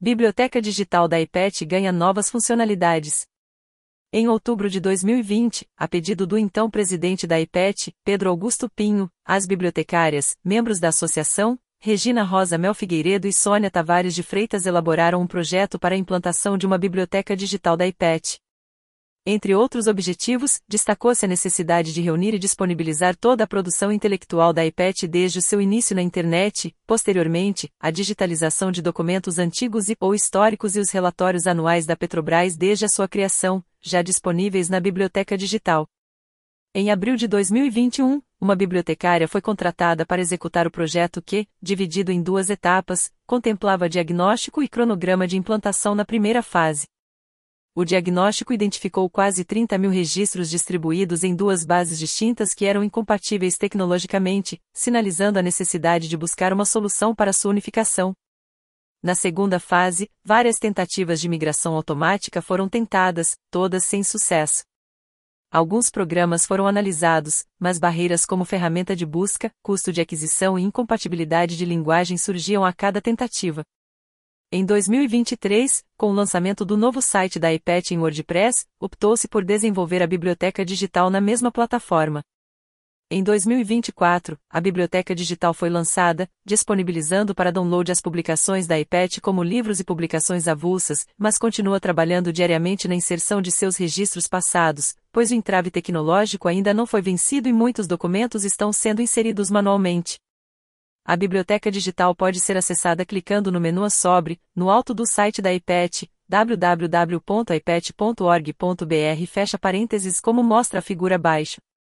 Biblioteca digital da iPad ganha novas funcionalidades. Em outubro de 2020, a pedido do então presidente da iPad, Pedro Augusto Pinho, as bibliotecárias, membros da associação, Regina Rosa Mel Figueiredo e Sônia Tavares de Freitas elaboraram um projeto para a implantação de uma biblioteca digital da iPad. Entre outros objetivos, destacou-se a necessidade de reunir e disponibilizar toda a produção intelectual da iPad desde o seu início na internet, posteriormente, a digitalização de documentos antigos ou históricos e os relatórios anuais da Petrobras desde a sua criação, já disponíveis na biblioteca digital. Em abril de 2021, uma bibliotecária foi contratada para executar o projeto que, dividido em duas etapas, contemplava diagnóstico e cronograma de implantação na primeira fase. O diagnóstico identificou quase 30 mil registros distribuídos em duas bases distintas que eram incompatíveis tecnologicamente, sinalizando a necessidade de buscar uma solução para sua unificação. Na segunda fase, várias tentativas de migração automática foram tentadas, todas sem sucesso. Alguns programas foram analisados, mas barreiras como ferramenta de busca, custo de aquisição e incompatibilidade de linguagem surgiam a cada tentativa. Em 2023, com o lançamento do novo site da iPad em WordPress, optou-se por desenvolver a biblioteca digital na mesma plataforma. Em 2024, a biblioteca digital foi lançada, disponibilizando para download as publicações da iPad como livros e publicações avulsas, mas continua trabalhando diariamente na inserção de seus registros passados, pois o entrave tecnológico ainda não foi vencido e muitos documentos estão sendo inseridos manualmente. A biblioteca digital pode ser acessada clicando no menu sobre, no alto do site da iPad, www.ipad.org.br, como mostra a figura abaixo.